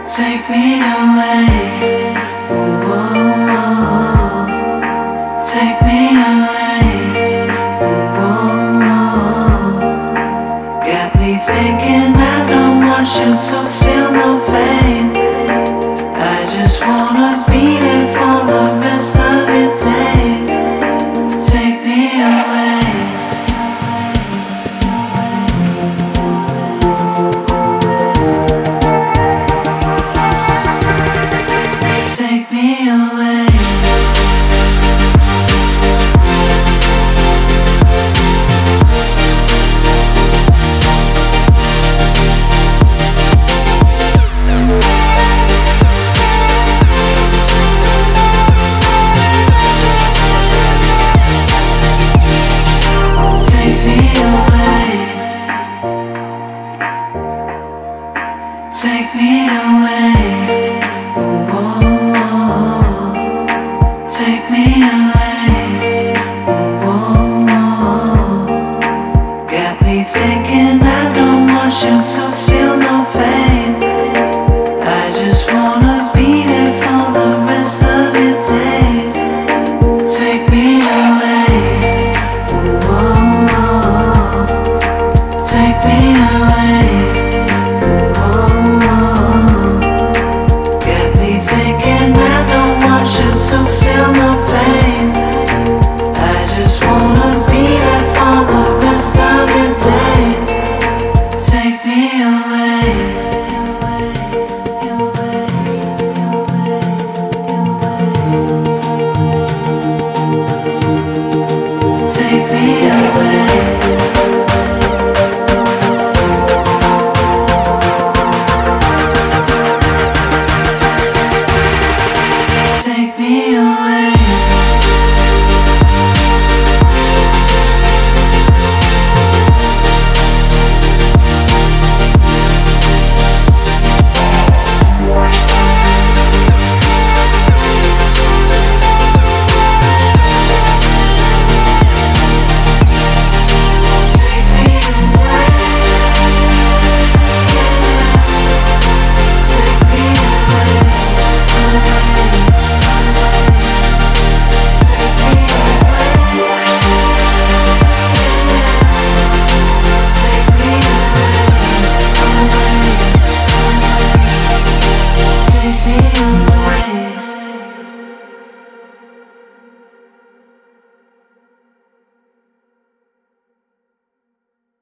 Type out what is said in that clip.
Take me away, oh, oh, oh. Take me away, oh, oh, oh. Got me thinking I don't want you to feel no pain. I just wanna be there for the rest of your days. Take me away. Take me away. Take me away. Take me away.